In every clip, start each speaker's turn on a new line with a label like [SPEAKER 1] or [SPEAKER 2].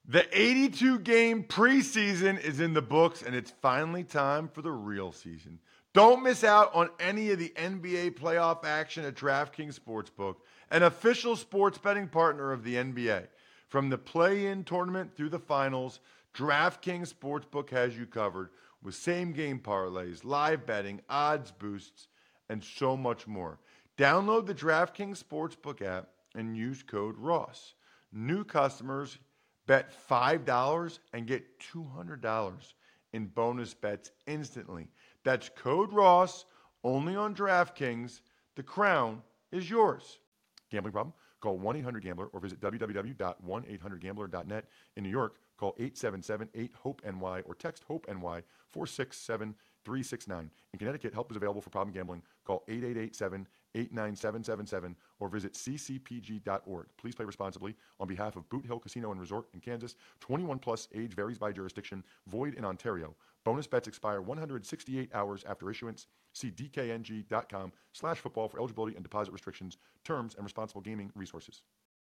[SPEAKER 1] The 82-game preseason is in the books, and it's finally time for the real season. Don't miss out on any of the NBA playoff action at DraftKings Sportsbook, an official sports betting partner of the NBA. From the play-in tournament through the finals, DraftKings Sportsbook has you covered with same-game parlays, live betting, odds boosts, and so much more. Download the DraftKings Sportsbook app and use code ROSS. New customers bet $5 and get $200 in bonus bets instantly. That's code ROSS, only on DraftKings. The crown is yours. Gambling problem? Call 1-800-GAMBLER or visit www.1800gambler.net. In New York, call 877-8-HOPE-NY or text HOPE-NY 467-369. In Connecticut, help is available for problem gambling. Call 888-7-897-7777 or visit ccpg.org. Please play responsibly. On behalf of Boot Hill Casino and Resort in Kansas, 21 plus, age varies by jurisdiction, void in Ontario. Bonus bets expire 168 hours after issuance. See dkng.com/football for eligibility and deposit restrictions, terms, and responsible gaming resources.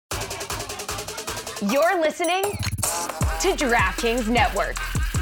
[SPEAKER 2] You're listening to DraftKings Network.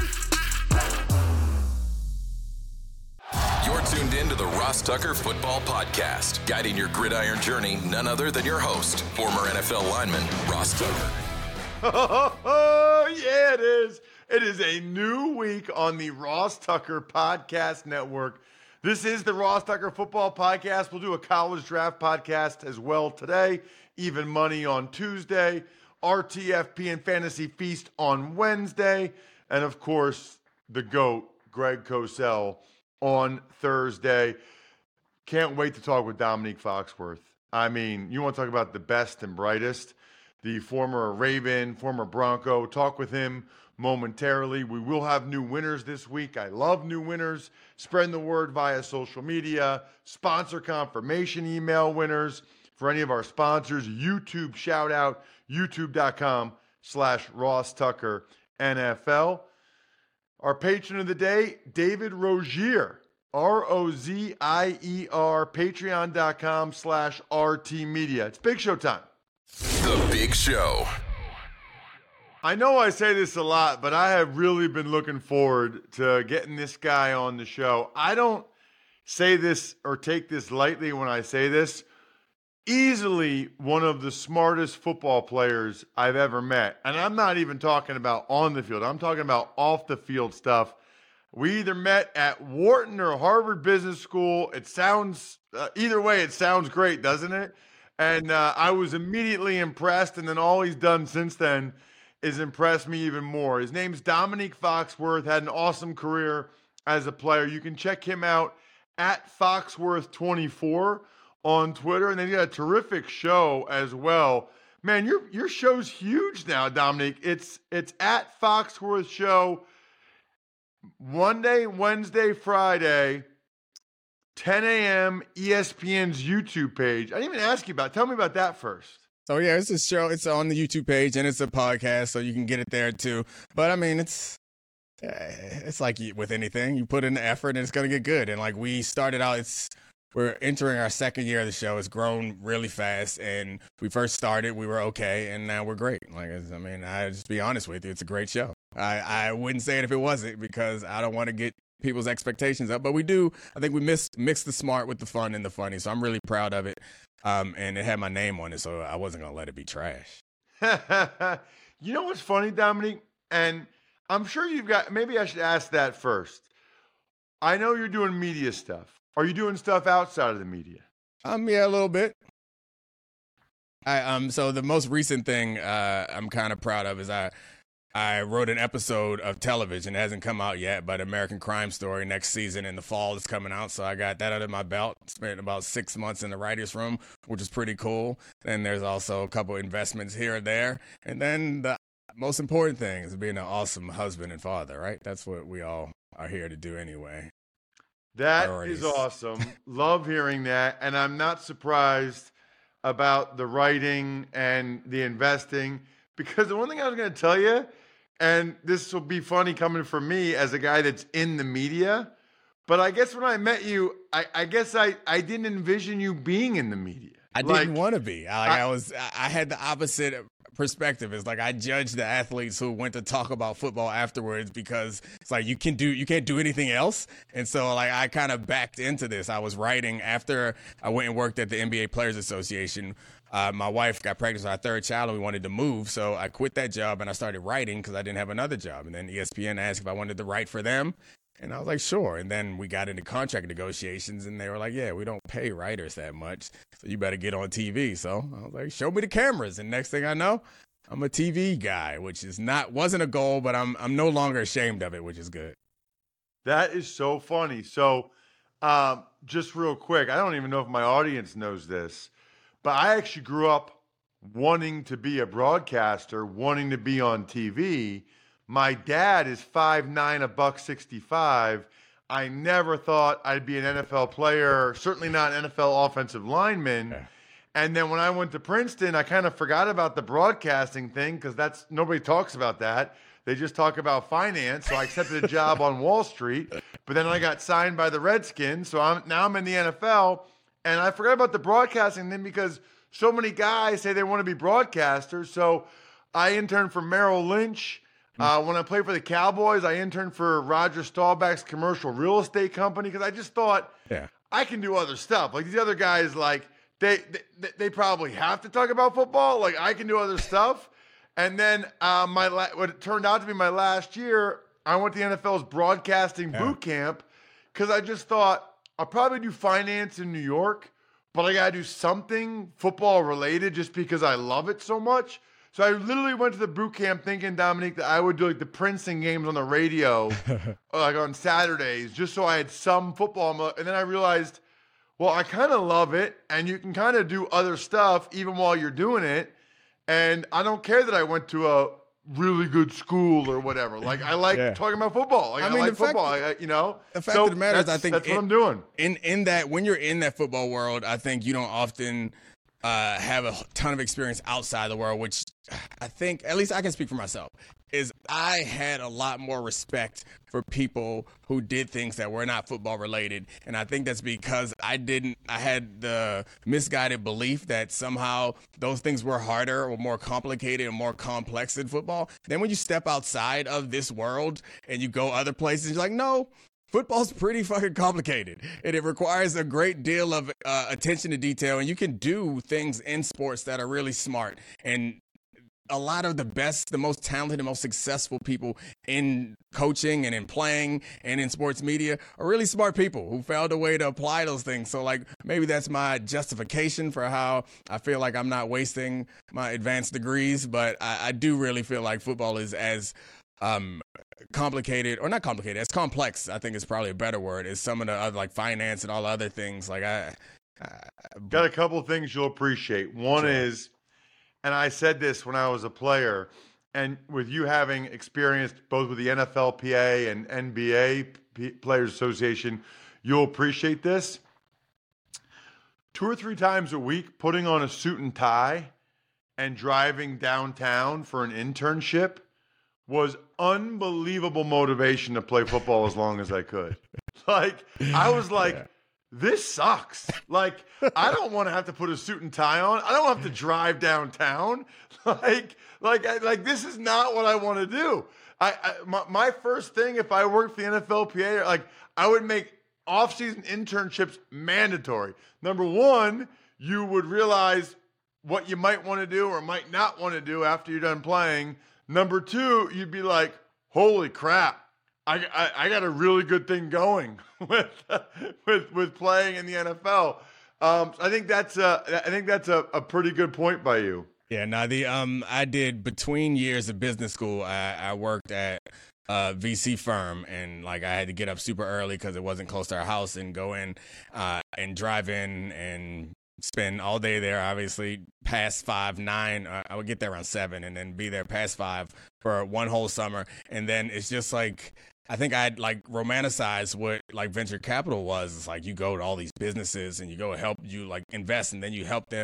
[SPEAKER 3] You're tuned in to the Ross Tucker Football Podcast, guiding your gridiron journey, none other than your host, former NFL lineman, Ross Tucker.
[SPEAKER 1] Oh, yeah, it is. It is a new week on the Ross Tucker Podcast Network. This is the Ross Tucker Football Podcast. We'll do a college draft podcast as well today. Even Money on Tuesday. RTFP and Fantasy Feast on Wednesday. And, of course, the GOAT, Greg Cosell, on Thursday. Can't wait to talk with Dominique Foxworth. I mean, you want to talk about the best and brightest. The former Raven, former Bronco. Talk with him momentarily. We will have new winners this week. I love new winners. Spreading the word via social media. Sponsor confirmation email winners. For any of our sponsors, YouTube shout out, youtube.com/Ross Tucker NFL. Our patron of the day, David Rozier, Rozier, patreon.com/RT Media. It's Big Show time.
[SPEAKER 3] The Big Show.
[SPEAKER 1] I know I say this a lot, but I have really been looking forward to getting this guy on the show. I don't say this or take this lightly when I say this. Easily one of the smartest football players I've ever met. And I'm not even talking about on the field. I'm talking about off the field stuff. We either met at Wharton or Harvard Business School. It sounds, either way, it sounds great, doesn't it? And I was immediately impressed. And then all he's done since then is impressed me even more. His name's Dominique Foxworth, had an awesome career as a player. You can check him out at Foxworth24 on Twitter, and then you got a terrific show as well. Man, your show's huge now, Dominique. It's at Foxworth Show, Monday, Wednesday, Friday, 10 a.m. ESPN's YouTube page. I didn't even ask you about it. Tell me about that first.
[SPEAKER 4] So yeah, it's a show. It's on the YouTube page and it's a podcast, so you can get it there too. But I mean, it's like with anything, you put in the effort and it's gonna get good. And like we started out, we're entering our second year of the show. It's grown really fast, and we first started, we were okay, and now we're great. I mean, I just be honest with you, it's a great show. I wouldn't say it if it wasn't, because I don't want to get people's expectations up, but we do. I think we mix the smart with the fun and the funny, so I'm really proud of it. And it had my name on it, so I wasn't gonna let it be trash.
[SPEAKER 1] You know what's funny, Dominique? And I'm sure you've got. Maybe I should ask that first. I know you're doing media stuff. Are you doing stuff outside of the media?
[SPEAKER 4] Yeah, a little bit. So the most recent thing I'm kind of proud of is I wrote an episode of television. It hasn't come out yet, but American Crime Story next season in the fall is coming out. So I got that under my belt. Spent about 6 months in the writer's room, which is pretty cool. And there's also a couple investments here and there. And then the most important thing is being an awesome husband and father, right? That's what we all are here to do anyway.
[SPEAKER 1] That
[SPEAKER 4] Priorities.
[SPEAKER 1] is awesome. Love hearing that. And I'm not surprised about the writing and the investing, because the one thing I was going to tell you, and this will be funny coming from me as a guy that's in the media, but I guess when I met you, I guess I didn't envision you being in the media.
[SPEAKER 4] I didn't want to be. I had the opposite perspective. It's like I judge the athletes who went to talk about football afterwards because it's like you can't do anything else. And so like I kind of backed into this. I was writing after I went and worked at the NBA Players Association. My wife got pregnant with our third child and we wanted to move. So I quit that job and I started writing because I didn't have another job. And then ESPN asked if I wanted to write for them. And I was like, sure. And then we got into contract negotiations and they were like, yeah, we don't pay writers that much. So you better get on TV. So I was like, show me the cameras. And next thing I know, I'm a TV guy, which wasn't a goal, but I'm no longer ashamed of it, which is good.
[SPEAKER 1] That is so funny. So just real quick, I don't even know if my audience knows this, but I actually grew up wanting to be a broadcaster, wanting to be on TV. My dad is 5'9", $165. I never thought I'd be an NFL player, certainly not an NFL offensive lineman. Yeah. And then when I went to Princeton, I kind of forgot about the broadcasting thing because nobody talks about that. They just talk about finance. So I accepted a job on Wall Street, but then I got signed by the Redskins. So I'm in the NFL, and I forgot about the broadcasting thing because so many guys say they want to be broadcasters. So I interned for Merrill Lynch. When I played for the Cowboys, I interned for Roger Staubach's commercial real estate company because I just thought I can do other stuff. Like these other guys, like they probably have to talk about football. Like I can do other stuff. And then what it turned out to be my last year, I went to the NFL's broadcasting boot camp because I just thought I'll probably do finance in New York, but I got to do something football related just because I love it so much. So I literally went to the boot camp thinking, Dominique, that I would do like the Princeton games on the radio, like on Saturdays, just so I had some football. And then I realized, well, I kind of love it, and you can kind of do other stuff even while you're doing it. And I don't care that I went to a really good school or whatever. Like I like talking about football. Like, I like football.
[SPEAKER 4] The fact of the matter is, I think
[SPEAKER 1] that's what I'm doing.
[SPEAKER 4] In that, when you're in that football world, I think you don't often have a ton of experience outside the world, which I think, at least I can speak for myself, is I had a lot more respect for people who did things that were not football related. And I think that's because I had the misguided belief that somehow those things were harder or more complicated and more complex than football. Then when you step outside of this world and you go other places, you're like, no, football's pretty fucking complicated, and it requires a great deal of attention to detail, and you can do things in sports that are really smart. And a lot of the best, the most talented, and most successful people in coaching and in playing and in sports media are really smart people who found a way to apply those things. So like maybe that's my justification for how I feel like I'm not wasting my advanced degrees, but I do really feel like football is as complicated, or not complicated, as complex, I think is probably a better word, is some of the other, like finance and all the other things. Like I
[SPEAKER 1] got a couple of things you'll appreciate. One is, and I said this when I was a player, and with you having experienced both with the NFLPA and NBA Players Association, you'll appreciate this. 2 or 3 times a week, putting on a suit and tie and driving downtown for an internship was unbelievable motivation to play football as long as I could. Like, I was like, this sucks. Like, I don't want to have to put a suit and tie on. I don't have to drive downtown. Like this is not what I want to do. My first thing, if I worked for the NFLPA, like, I would make off-season internships mandatory. Number one, you would realize what you might want to do or might not want to do after you're done playing. Number two, you'd be like, holy crap, I got a really good thing going with playing in the NFL. I think that's a pretty good point by you.
[SPEAKER 4] Yeah, no, I did, between years of business school, I worked at a VC firm, and like I had to get up super early because it wasn't close to our house, and go in and drive in and spend all day there, obviously past 5, 9. I would get there around 7 and then be there past 5 for one whole summer. And then it's just like, I think I'd like romanticized what like venture capital was. It's like you go to all these businesses and you go help you like invest, and then you help them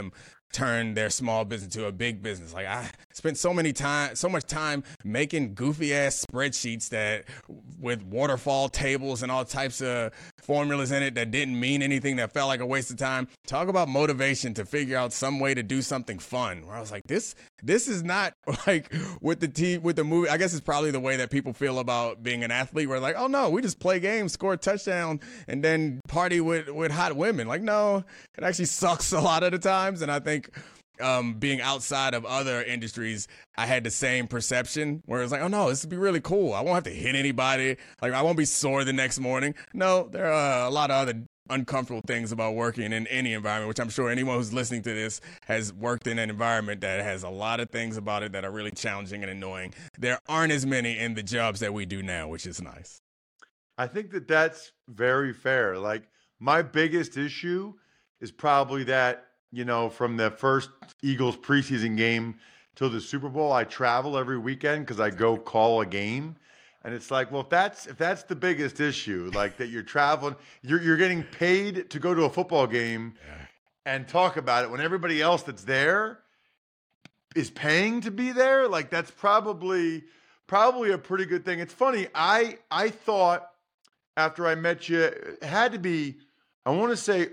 [SPEAKER 4] turn their small business to a big business. Like I spent so much time making goofy ass spreadsheets that with waterfall tables and all types of formulas in it that didn't mean anything, that felt like a waste of time. Talk about motivation to figure out some way to do something fun. Where I was like, this is not like with the movie. I guess it's probably the way that people feel about being an athlete, where like, oh no, we just play games, score a touchdown, and then party with hot women. Like, no, it actually sucks a lot of the times. And I think being outside of other industries, I had the same perception where it's like, oh no, this would be really cool. I won't have to hit anybody. Like, I won't be sore the next morning. No, there are a lot of other uncomfortable things about working in any environment, which I'm sure anyone who's listening to this has worked in an environment that has a lot of things about it that are really challenging and annoying. There aren't as many in the jobs that we do now, which is nice.
[SPEAKER 1] I think that that's very fair. Like, my biggest issue is probably that, you know, from the first Eagles preseason game till the Super Bowl, I travel every weekend because I go call a game. And it's like, well, if that's the biggest issue, like that you're traveling, you're getting paid to go to a football game and talk about it when everybody else that's there is paying to be there. Like, that's probably a pretty good thing. It's funny. I thought after I met you, it had to be, I want to say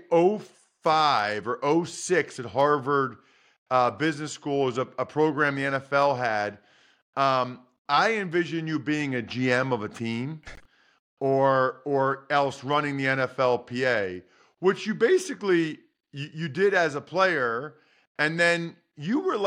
[SPEAKER 1] 05 or 06 at Harvard Business School is a program the NFL had. I envision you being a GM of a team or else running the NFLPA, which you basically you did as a player, and then you were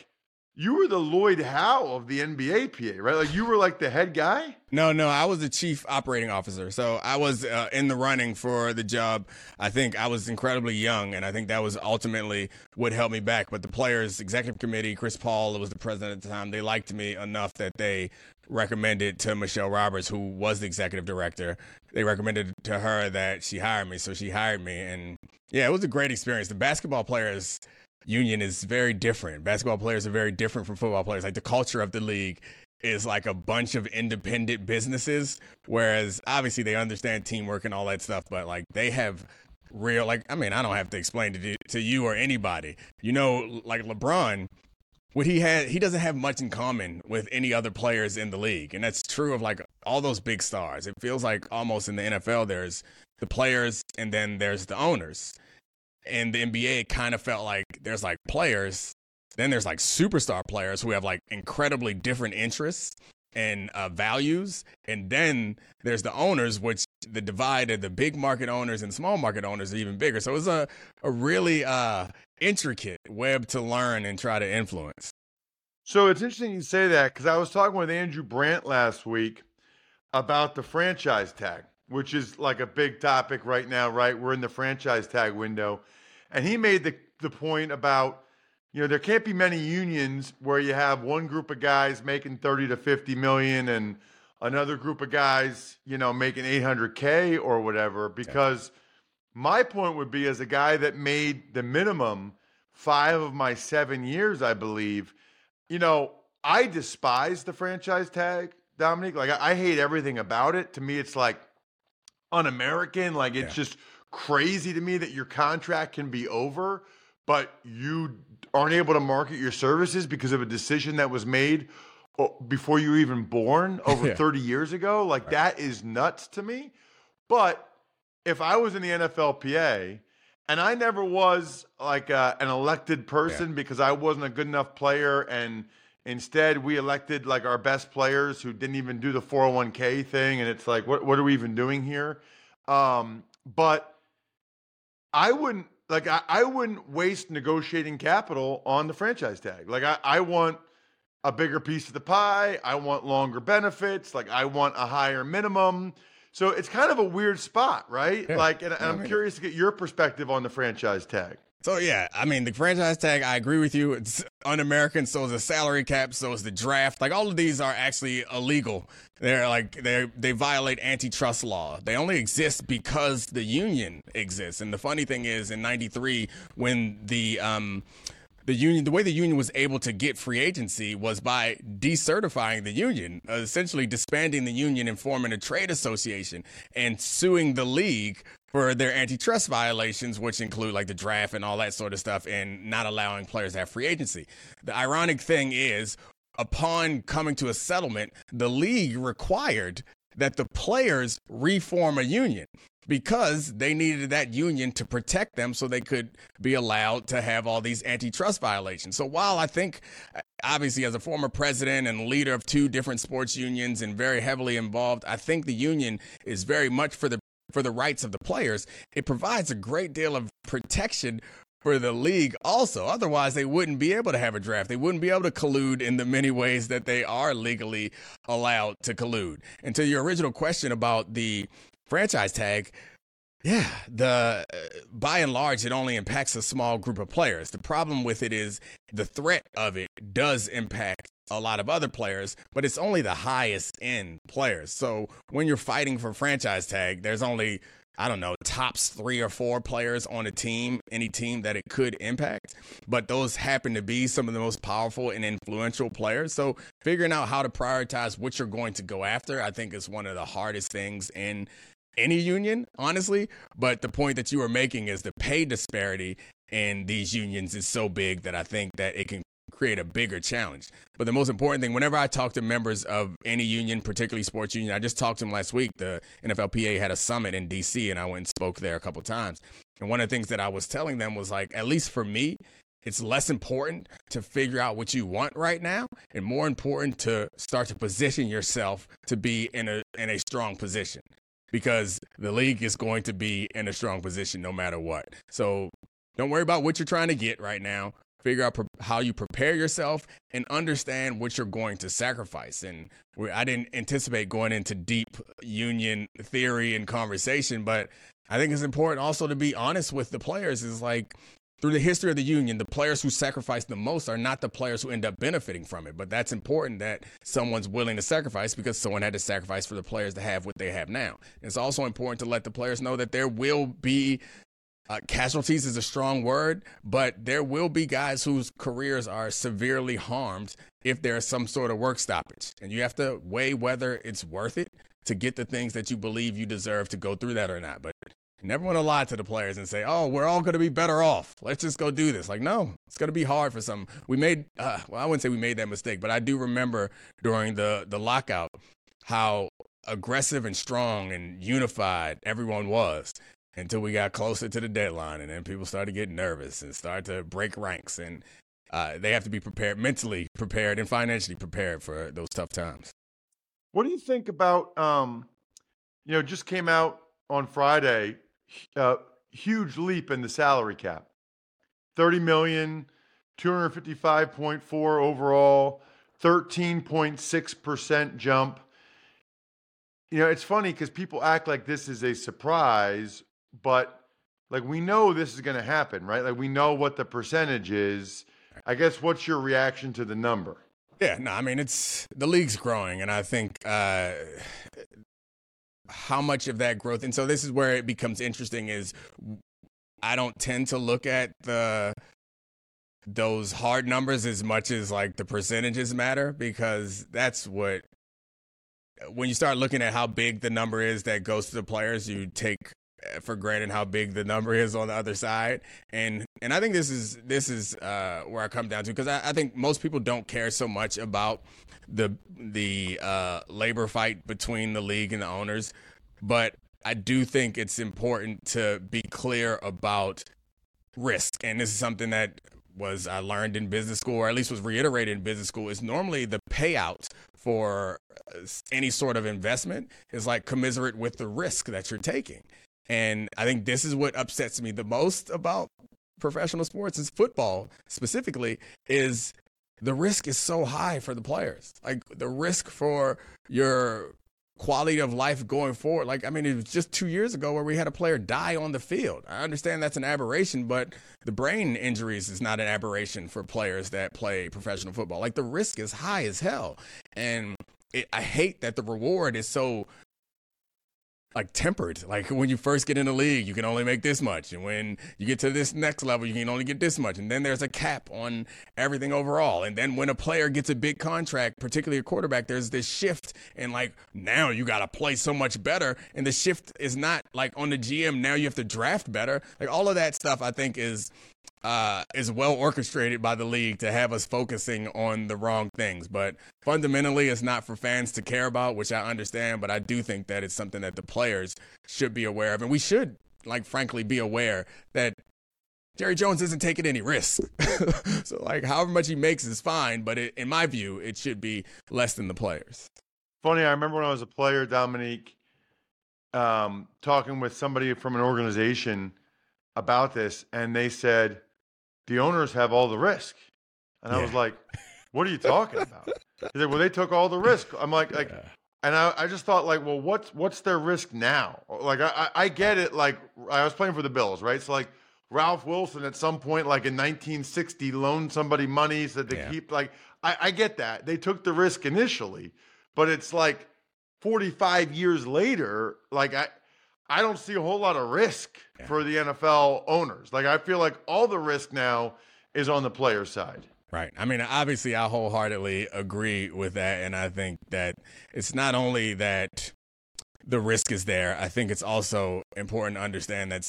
[SPEAKER 1] the Lloyd Howe of the NBA PA, right? Like, you were like the head guy?
[SPEAKER 4] No, I was the chief operating officer. So I was in the running for the job. I think I was incredibly young, and I think that was ultimately what held me back. But the players' executive committee, Chris Paul was the president at the time, they liked me enough that they recommended to Michelle Roberts, who was the executive director, they recommended to her that she hire me. So she hired me. And yeah, it was a great experience. The basketball players union is very different. Basketball players are very different from football players. Like, the culture of the league is like a bunch of independent businesses, whereas obviously they understand teamwork and all that stuff, but like they have real, like, I mean, I don't have to explain to you or anybody, you know, like LeBron, what he doesn't have much in common with any other players in the league. And that's true of like all those big stars. It feels like almost in the NFL, there's the players and then there's the owners. In the NBA, it kind of felt like there's like players, then there's like superstar players who have like incredibly different interests and values. And then there's the owners, which the divide of the big market owners and small market owners are even bigger. So it was a really intricate web to learn and try to influence.
[SPEAKER 1] So it's interesting you say that, because I was talking with Andrew Brandt last week about the franchise tag, which is like a big topic right now, right? We're in the franchise tag window. And he made the point about, you know, there can't be many unions where you have one group of guys making 30 to 50 million and another group of guys, you know, making 800K or whatever, because my point would be, as a guy that made the minimum 5 of my 7 years, I believe, you know, I despise the franchise tag, Dominique. Like, I hate everything about it. To me, it's like un-American. Like, it's just crazy to me that your contract can be over, but you aren't able to market your services because of a decision that was made before you were even born over 30 years ago. Like, that is nuts to me. But if I was in the NFLPA, and I never was like an elected person because I wasn't a good enough player, and instead we elected like our best players who didn't even do the 401k thing, and it's like, what are we even doing here? But I wouldn't waste negotiating capital on the franchise tag. Like, I want a bigger piece of the pie. I want longer benefits. Like, I want a higher minimum. So it's kind of a weird spot, right? Yeah. Like, and I'm curious to get your perspective on the franchise tag.
[SPEAKER 4] So, yeah, I mean, the franchise tag, I agree with you. It's un-American. So is the salary cap. So is the draft. Like, all of these are actually illegal. They're like, they violate antitrust law. They only exist because the union exists. And the funny thing is, in 93, when the union, the way the union was able to get free agency was by decertifying the union, essentially disbanding the union and forming a trade association and suing the league for their antitrust violations, which include like the draft and all that sort of stuff, and not allowing players to have free agency. The ironic thing is, upon coming to a settlement, the league required that the players reform a union because they needed that union to protect them so they could be allowed to have all these antitrust violations. So while I think, obviously, as a former president and leader of 2 different sports unions and very heavily involved, I think the union is very much for the rights of the players. It provides a great deal of protection for the league also. Otherwise, they wouldn't be able to have a draft. They wouldn't be able to collude in the many ways that they are legally allowed to collude. And to your original question about the franchise tag, yeah, by and large, it only impacts a small group of players. The problem with it is the threat of it does impact a lot of other players, but it's only the highest end players. So when you're fighting for franchise tag, there's only, I don't know, tops 3 or 4 players on a team, any team that it could impact. But those happen to be some of the most powerful and influential players. So figuring out how to prioritize what you're going to go after, I think is one of the hardest things in any union, honestly. But the point that you were making is the pay disparity in these unions is so big that I think that it can create a bigger challenge. But the most important thing, whenever I talk to members of any union, particularly sports union, I just talked to them last week. The NFLPA had a summit in DC, and I went and spoke there a couple of times. And one of the things that I was telling them was, like, at least for me, it's less important to figure out what you want right now and more important to start to position yourself to be in a strong position, because the league is going to be in a strong position no matter what. So don't worry about what you're trying to get right now. Figure out how you prepare yourself and understand what you're going to sacrifice. And I didn't anticipate going into deep union theory and conversation, but I think it's important also to be honest with the players. Is like, through the history of the union, the players who sacrifice the most are not the players who end up benefiting from it. But that's important that someone's willing to sacrifice, because someone had to sacrifice for the players to have what they have now. It's also important to let the players know that there will be casualties is a strong word, but there will be guys whose careers are severely harmed if there's some sort of work stoppage. And you have to weigh whether it's worth it to get the things that you believe you deserve to go through that or not. But you never want to lie to the players and say, oh, we're all going to be better off. Let's just go do this. Like, no, it's going to be hard for some. We made, well, I wouldn't say we made that mistake, but I do remember during the lockout how aggressive and strong and unified everyone was, until we got closer to the deadline, and then people started getting nervous and started to break ranks. And they have to be prepared, mentally prepared and financially prepared for those tough times.
[SPEAKER 1] What do you think about, just came out on Friday, huge leap in the salary cap. $30 million, 255.4 overall, 13.6% jump. It's funny because people act like this is a surprise, but like, we know this is going to happen, right? Like, we know what the percentage is. I guess, what's your reaction to the number?
[SPEAKER 4] Yeah, no, I mean, the league's growing, and I think how much of that growth, and so this is where it becomes interesting, is I don't tend to look at those hard numbers as much as like the percentages matter, because that's what, when you start looking at how big the number is that goes to the players, you take for granted how big the number is on the other side. And I think this is where I come down to, because I think most people don't care so much about the labor fight between the league and the owners, but I do think it's important to be clear about risk. And this is something that I learned in business school, or at least was reiterated in business school, is normally the payout for any sort of investment is like commensurate with the risk that you're taking. And I think this is what upsets me the most about professional sports, is football specifically, is the risk is so high for the players. Like, the risk for your quality of life going forward. Like, I mean, it was just 2 years ago where we had a player die on the field. I understand that's an aberration, but the brain injuries is not an aberration for players that play professional football. Like, the risk is high as hell. And I hate that the reward is so like tempered. Like when you first get in the league, you can only make this much. And when you get to this next level, you can only get this much. And then there's a cap on everything overall. And then when a player gets a big contract, particularly a quarterback, there's this shift. And like now you got to play so much better. And the shift is not like on the GM. Now you have to draft better. Like all of that stuff I think is well orchestrated by the league to have us focusing on the wrong things. But fundamentally, it's not for fans to care about, which I understand. But I do think that it's something that the players should be aware of. And we should, like, frankly, be aware that Jerry Jones isn't taking any risks. So, like, however much he makes is fine. But in my view, it should be less than the players.
[SPEAKER 1] Funny, I remember when I was a player, Dominique, talking with somebody from an organization about this, and they said, the owners have all the risk. And I was like, what are you talking about? He said, well, they took all the risk. I'm like, and I just thought, like, well, what's their risk now? Like, I get it. Like, I was playing for the Bills, right? So, like, Ralph Wilson at some point, like in 1960, loaned somebody money so that they keep, like, I get that. They took the risk initially, but it's like 45 years later, like, I don't see a whole lot of risk for the NFL owners. Like, I feel like all the risk now is on the player side.
[SPEAKER 4] Right. I mean, obviously, I wholeheartedly agree with that. And I think that it's not only that the risk is there, I think it's also important to understand that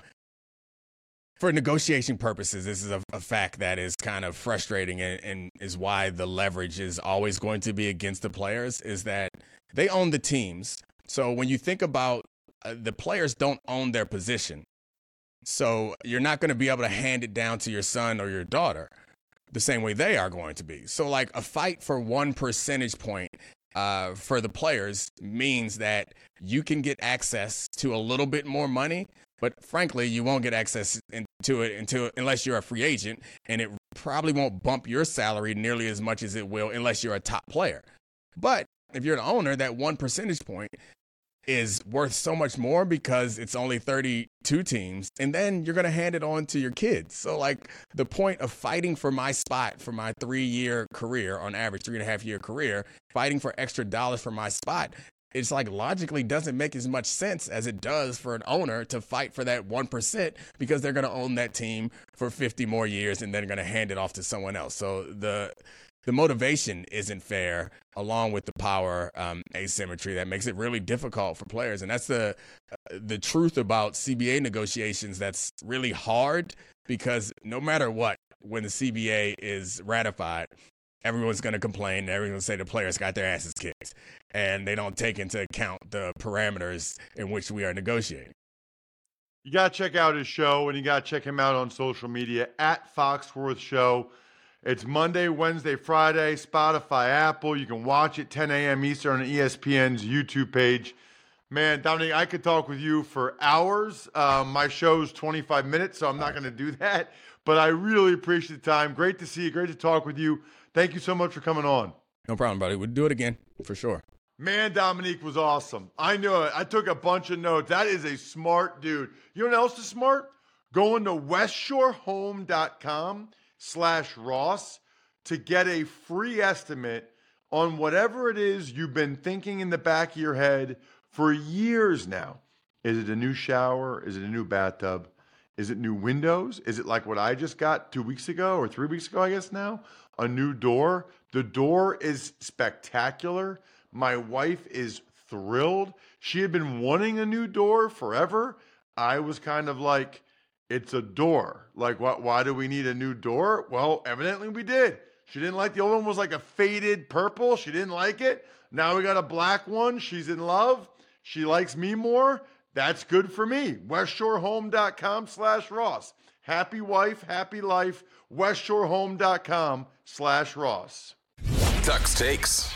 [SPEAKER 4] for negotiation purposes, this is a fact that is kind of frustrating and is why the leverage is always going to be against the players, is that they own the teams. So when you think about the players don't own their position. So you're not going to be able to hand it down to your son or your daughter the same way they are going to be. So like a fight for 1 percentage point for the players means that you can get access to a little bit more money, but frankly, you won't get access to it unless you're a free agent, and it probably won't bump your salary nearly as much as it will unless you're a top player. But if you're the owner, that 1 percentage point is worth so much more because it's only 32 teams, and then you're going to hand it on to your kids. So like the point of fighting for my spot for my 3-year career, on average 3.5-year career, fighting for extra dollars for my spot, it's like logically doesn't make as much sense as it does for an owner to fight for that 1% because they're going to own that team for 50 more years and then going to hand it off to someone else. So the motivation isn't fair, along with the power asymmetry that makes it really difficult for players. And that's the truth about CBA negotiations. That's really hard because no matter what, when the CBA is ratified, everyone's going to complain. Everyone's going to say the players got their asses kicked, and they don't take into account the parameters in which we are negotiating.
[SPEAKER 1] You got to check out his show, and you got to check him out on social media at Foxworth Show. It's Monday, Wednesday, Friday, Spotify, Apple. You can watch it 10 a.m. Eastern on ESPN's YouTube page. Man, Dominique, I could talk with you for hours. My show's 25 minutes, so I'm not going to do that. But I really appreciate the time. Great to see you. Great to talk with you. Thank you so much for coming on.
[SPEAKER 4] No problem, buddy. We'll do it again for sure.
[SPEAKER 1] Man, Dominique was awesome. I knew it. I took a bunch of notes. That is a smart dude. You know what else is smart? Going to westshorehome.com/Ross to get a free estimate on whatever it is you've been thinking in the back of your head for years now. Is it a new shower? Is it a new bathtub? Is it new windows? Is it like what I just got 2 weeks ago or 3 weeks ago, I guess now? A new door. The door is spectacular. My wife is thrilled. She had been wanting a new door forever. I was kind of like, it's a door. Like, what? Why do we need a new door? Well, evidently we did. She didn't like the old one. Was like a faded purple. She didn't like it. Now we got a black one. She's in love. She likes me more. That's good for me. westshorehome.com/Ross. Happy wife, happy life. westshorehome.com/Ross.
[SPEAKER 3] Tuck's Takes.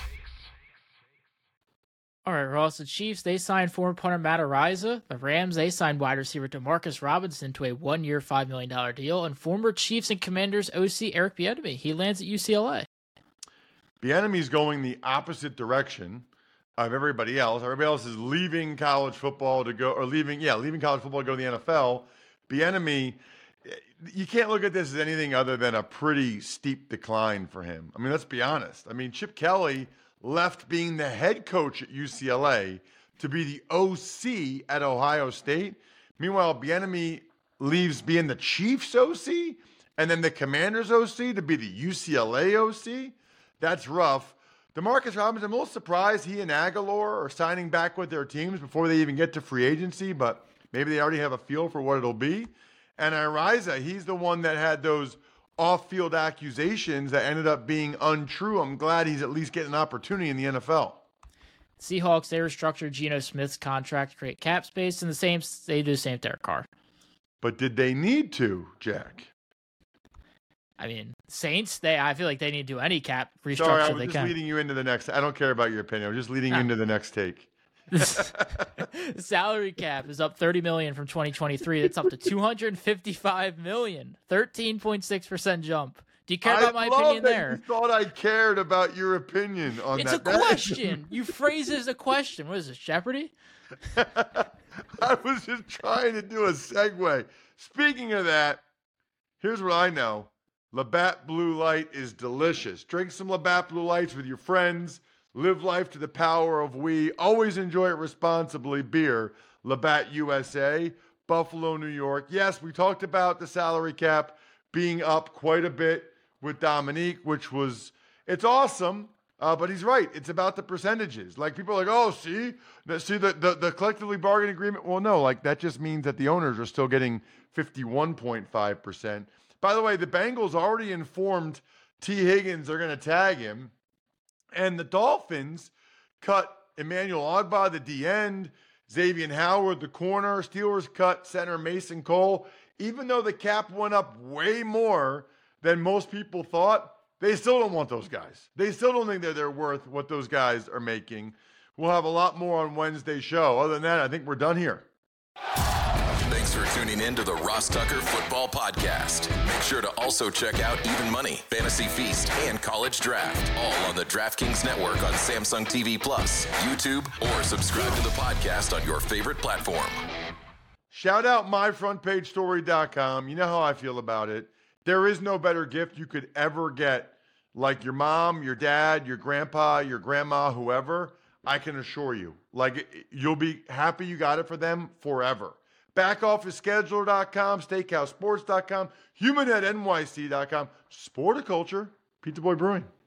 [SPEAKER 5] All right, Ross, the Chiefs, they signed former punter Matt Araiza. The Rams, they signed wide receiver Demarcus Robinson to a 1-year, $5 million deal. And former Chiefs and Commanders OC Eric Bieniemy, he lands at UCLA.
[SPEAKER 1] Bieniemy's going the opposite direction of everybody else. Everybody else is leaving college football to go, or leaving college football to go to the NFL. Bieniemy, you can't look at this as anything other than a pretty steep decline for him. I mean, let's be honest. I mean, Chip Kelly left being the head coach at UCLA to be the OC at Ohio State. Meanwhile, Bieniemy leaves being the Chiefs OC and then the Commanders OC to be the UCLA OC. That's rough. Demarcus Robinson, I'm a little surprised he and Aguilar are signing back with their teams before they even get to free agency, but maybe they already have a feel for what it'll be. And Araiza, he's the one that had those off-field accusations that ended up being untrue. I'm glad he's at least getting an opportunity in the NFL.
[SPEAKER 5] Seahawks, they restructured Geno Smith's contract to create cap space, and they do the same with Derek Carr.
[SPEAKER 1] But did they need to, Jack?
[SPEAKER 5] I mean, Saints, I feel like they need to do any cap restructure
[SPEAKER 1] Sorry, I was
[SPEAKER 5] they
[SPEAKER 1] just
[SPEAKER 5] can.
[SPEAKER 1] leading you into the next. I don't care about your opinion. I'm just leading you into the next take.
[SPEAKER 5] The salary cap is up $30 million from 2023. That's up to $255 million, 13.6% jump. Do you care about my opinion there?
[SPEAKER 1] You thought I cared about your opinion on
[SPEAKER 5] it's
[SPEAKER 1] that.
[SPEAKER 5] It's a question. You phrase it as a question. What is this, Jeopardy?
[SPEAKER 1] I was just trying to do a segue. Speaking of that, here's what I know. Labatt Blue Light is delicious. Drink some Labatt Blue Lights with your friends. Live life to the power of we. Always enjoy it responsibly. Beer, Labatt USA, Buffalo, New York. Yes, we talked about the salary cap being up quite a bit with Dominique, it's awesome, but he's right. It's about the percentages. Like, people are like, oh, see the collectively bargained agreement. Well, no, like, that just means that the owners are still getting 51.5%. By the way, the Bengals already informed T. Higgins they're going to tag him. And the Dolphins cut Emmanuel Ogbah, the D-end, Xavier Howard, the corner. Steelers cut center Mason Cole. Even though the cap went up way more than most people thought, they still don't want those guys. They still don't think that they're worth what those guys are making. We'll have a lot more on Wednesday's show. Other than that, I think we're done here.
[SPEAKER 3] Thanks for tuning in to the Ross Tucker Football Podcast. Make sure to also check out Even Money, Fantasy Feast, and College Draft, all on the DraftKings Network on Samsung TV Plus, YouTube, or subscribe to the podcast on your favorite platform.
[SPEAKER 1] Shout out myfrontpagestory.com. You know how I feel about it. There is no better gift you could ever get, like your mom, your dad, your grandpa, your grandma, whoever. I can assure you, like, you'll be happy you got it for them forever. BackOfficeScheduler.com, SteakhouseSports.com, HumanHeadNYC.com, Sporticulture, Pizza Boy Brewing.